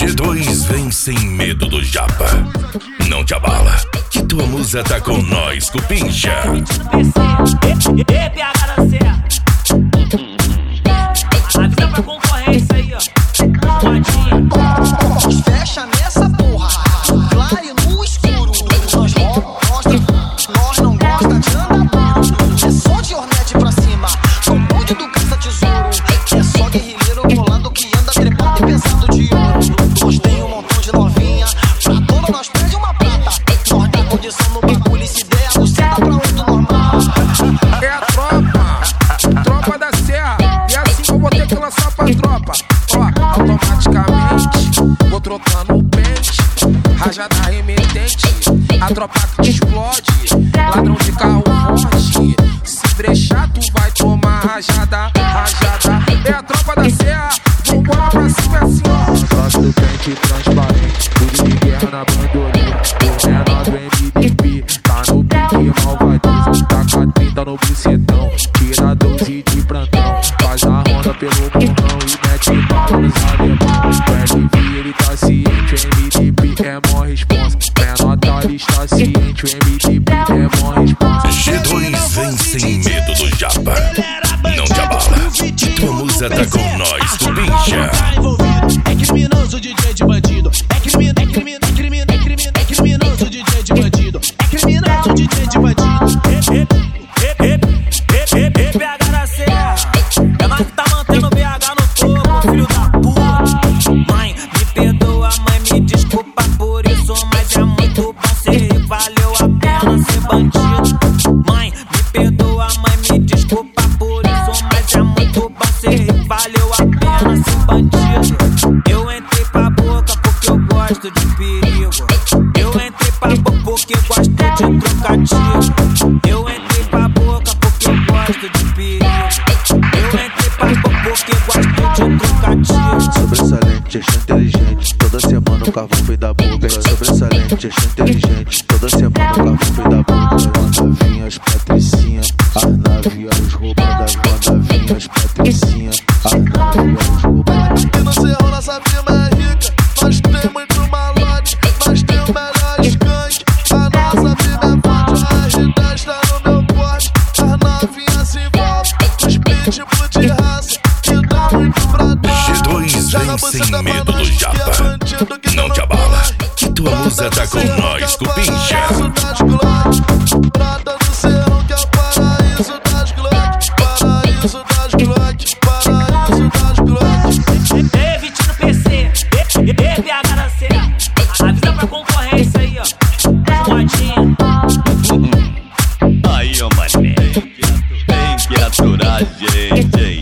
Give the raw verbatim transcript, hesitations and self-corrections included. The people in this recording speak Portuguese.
G dois vem sem medo do japa. Não te abala, que tua musa tá com nós, Cupincha. E P H da Serra. Avisa pra concorrência aí, ó. Modinha. Fecha nessa porra, claro e no escuro. Nós gosta, nós não gosta de andar puro. É só de Hornet pra cima, com bonde do caça-tesouro. É só guerrilheiro bolado que anda trepado e pensado de ouro. Nós tem um montão de novinha, pra toda nós pede uma prata. Nós tem condição no bagulho e se der, a buceta pra outro normal. É a tropa, tropa da Serra. E assim que eu vou ter que lançar pra tropa. Ó, automaticamente vou trocando o pente, rajada remetente, a tropa que explode, ladrão de carro forte. Se brechar tu vai tomar rajada, rajada. É a tropa da Serra, vambora pra cima assim, ó. Faço do pente transparente, tudo de guerra na bandolinha. O menor do M D P, tá no pique malvadeza. Taca trinta no bucetão, tira doze de plantão. Faz a ronda pelo mundão e mete bala nos alemão. O L V ele tá ciente, o M D P é mó responsa. Menor tá está ciente, o M D P é mó responsa. G dois vem sem medo do japa. Não te abala, que tua musa tá com nós, Cupincha. É criminoso D J de bandido. É criminoso, é criminoso, é criminoso, é criminoso, é criminoso D J de bandido. É criminoso D J de bandido. E P H da Serra. É nós que tá mantendo o B H no topo, filho da puta. Mãe, me perdoa, mãe, me desculpa por isso, mas é muito bom ser rico, valeu a pena ser bandido. Mãe, me perdoa, mãe, me desculpa por isso, mas é muito bom ser rico, valeu a pena ser bandido. Eu entrei pra boca porque eu gosto de perigo. Eu entrei pra boca porque eu gosto de trocativo. Eu entrei pra boca porque eu gosto de perigo. Eu entrei pra boca porque eu gosto de trocativo. Sobressalente, achei inteligente, toda semana o carvão foi da boca. Sobressalente, achei inteligente, toda semana o carvão foi da boca. As novinhas, patricinha, as navias roubadas. As novinhas, patricinha, as navias roubadas. E no Cerro nossa firma é rica, nós tem muito malote, nós tem o melhor skunk. A nossa firma é forte, a R dez tá no meu porte. As novinhas se envolvem, os pitbull de raça, que dá muito pra dar. G dois vem sem medo do japa. Não te abala, que tua musa tá com nós, Cupincha. Prata do Cerro que é o paraíso das Glock, paraíso das Glock, paraíso das Glock. Ei, Vitinho P C, E P H da Serra. Avisa pra concorrência aí, ó. Modinha. Aí, ó, mané, tem que aturar a gente, hein?